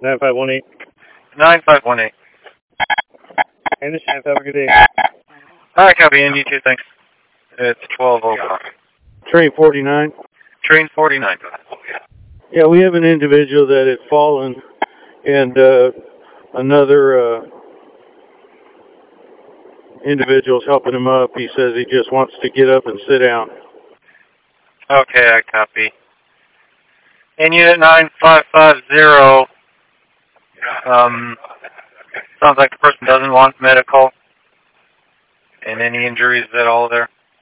9518. 9518. Understand. Have a good day. Alright, copy, and you too, thanks. It's 12:05. Train 49. Train 49. Yeah, we have an individual that had fallen, and another individual's helping him up. He says he just wants to get up and sit down. Okay, I copy. In unit 9550, sounds like the person doesn't want medical. And any injuries at all there?